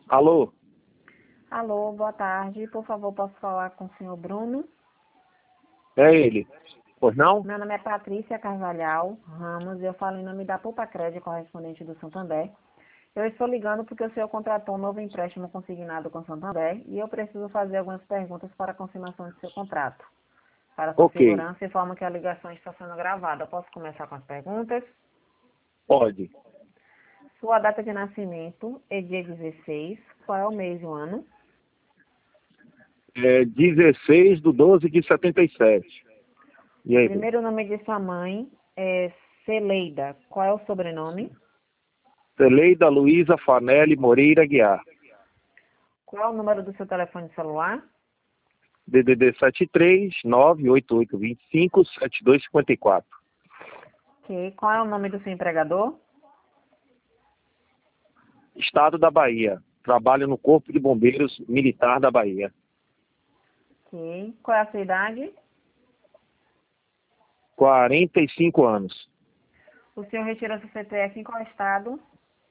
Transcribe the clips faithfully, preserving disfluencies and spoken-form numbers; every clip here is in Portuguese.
Alô? Alô, boa tarde. Por favor, posso falar com o senhor Bruno? É ele. Pois não? Meu nome é Patrícia Carvalhal Ramos e eu falo em nome da Pupacred, correspondente do Santander. Eu estou ligando porque o senhor contratou um novo empréstimo consignado com o Santander e eu preciso fazer algumas perguntas para a confirmação de seu contrato. Para sua Ok. segurança, informo que a ligação está sendo gravada. Posso começar com as perguntas? Pode. Sua data de nascimento é dia dezesseis. Qual é o mês e o ano? É dezesseis de doze de setenta e sete. E aí, Bruno? Primeiro nome de sua mãe é Celeida. Qual é o sobrenome? Celeida Luiza Fanelli Moreira Guiar. Qual é o número do seu telefone celular? D D D sete três nove oito oito dois cinco sete dois cinco quatro. Ok. Qual é o nome do seu empregador? Estado da Bahia. Trabalho no Corpo de Bombeiros Militar da Bahia. Ok. Qual é a sua idade? quarenta e cinco anos. O senhor retirou seu C P F em qual estado?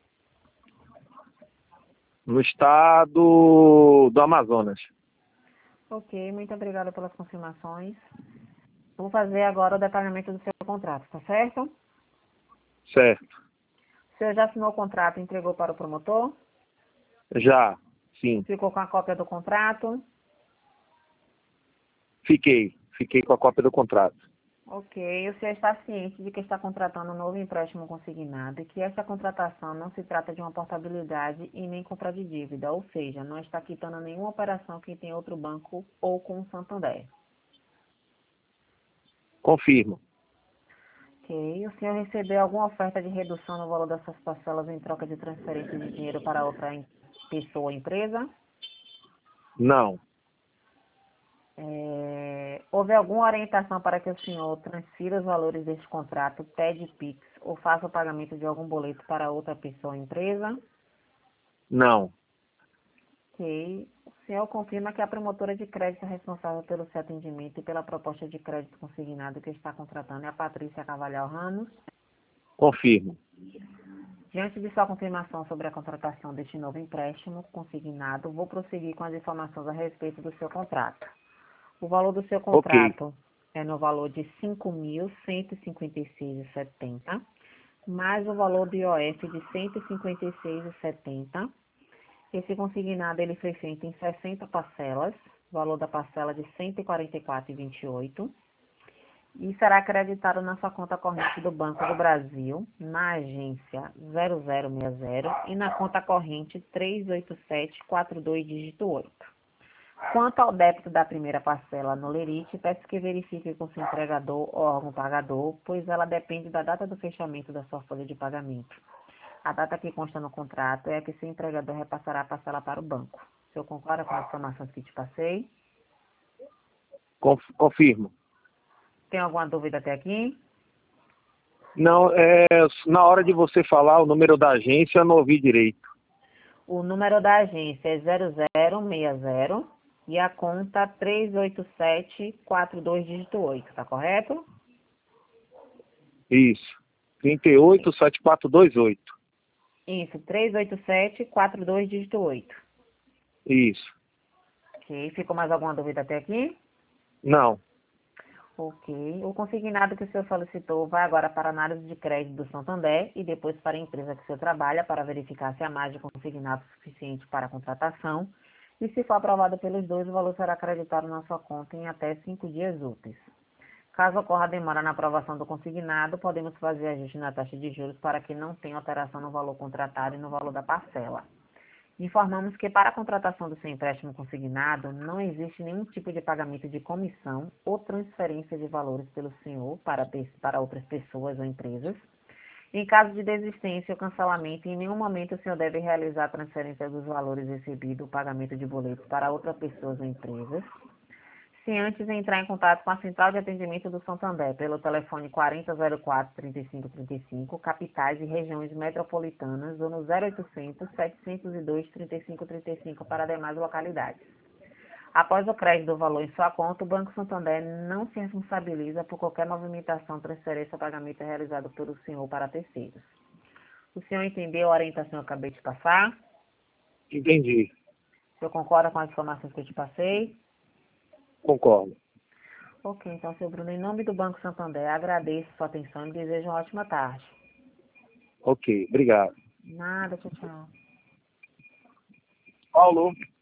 No estado do Amazonas. Ok. Muito obrigada pelas confirmações. Vou fazer agora o detalhamento do seu contrato, tá certo? Certo. O senhor já assinou o contrato e entregou para o promotor? Já. Sim. Ficou com a cópia do contrato? Fiquei. Fiquei com a cópia do contrato. Ok, o senhor está ciente de que está contratando um novo empréstimo consignado e que essa contratação não se trata de uma portabilidade e nem compra de dívida, ou seja, não está quitando nenhuma operação que tem outro banco ou com o Santander. Confirmo. Ok, o senhor recebeu alguma oferta de redução no valor das suas parcelas em troca de transferência de dinheiro para outra em- pessoa ou empresa? Não. É, houve alguma orientação para que o senhor transfira os valores deste contrato, pede Pix ou faça o pagamento de algum boleto para outra pessoa ou empresa? Não. Ok. O senhor confirma que a promotora de crédito responsável pelo seu atendimento e pela proposta de crédito consignado que está contratando é a Patrícia Carvalhal Ramos. Confirmo. Diante de sua confirmação sobre a contratação deste novo empréstimo consignado, vou prosseguir com as informações a respeito do seu contrato. O valor do seu Ok. contrato é no valor de cinco mil cento e cinquenta e seis reais e setenta centavos, mais o valor do I O F de cento e cinquenta e seis reais e setenta centavos. Esse consignado ele foi feito em sessenta parcelas, valor da parcela de cento e quarenta e quatro reais e vinte e oito centavos, e será acreditado na sua conta corrente do Banco do Brasil, na agência zero zero seis zero e na conta corrente três oito sete quatro dois dígito oito. Quanto ao débito da primeira parcela no Lerite, peço que verifique com seu empregador ou órgão pagador, pois ela depende da data do fechamento da sua folha de pagamento. A data que consta no contrato é a que seu empregador repassará a parcela para o banco. O senhor concorda com as informações que te passei? Conf- Confirmo. Tem alguma dúvida até aqui? Não, é, na hora de você falar o número da agência, eu não ouvi direito. O número da agência é zero zero seis zero e a conta três oito sete quatro dois dígito oito, tá correto? Isso. trinta e oito, setenta e quatro, vinte e oito. Isso, três oito sete quatro dois dígito oito. Isso. Ok, ficou mais alguma dúvida até aqui? Não. Ok. O consignado que o senhor solicitou vai agora para a análise de crédito do Santander e depois para a empresa que o senhor trabalha para verificar se há margem de consignado suficiente para a contratação. E se for aprovado pelos dois, o valor será acreditado na sua conta em até cinco dias úteis. Caso ocorra demora na aprovação do consignado, podemos fazer ajuste na taxa de juros para que não tenha alteração no valor contratado e no valor da parcela. Informamos que para a contratação do seu empréstimo consignado, não existe nenhum tipo de pagamento de comissão ou transferência de valores pelo senhor para, pe- para outras pessoas ou empresas. Em caso de desistência ou cancelamento, em nenhum momento o senhor deve realizar a transferência dos valores recebidos ou pagamento de boletos para outras pessoas ou empresas. Se antes entrar em contato com a Central de Atendimento do Santander pelo telefone quarenta zero quatro, trinta e cinco trinta e cinco, capitais e regiões metropolitanas, ou no zero oitocentos, setecentos e dois, trinta e cinco trinta e cinco para demais localidades. Após o crédito do valor em sua conta, o Banco Santander não se responsabiliza por qualquer movimentação, transferência ou pagamento realizado pelo senhor para terceiros. O senhor entendeu a orientação que eu acabei de passar? Entendi. O senhor concorda com as informações que eu te passei? Concordo. Ok, então, seu Bruno, em nome do Banco Santander, agradeço sua atenção e desejo uma ótima tarde. Ok, obrigado. Nada, tchau, tchau. Paulo.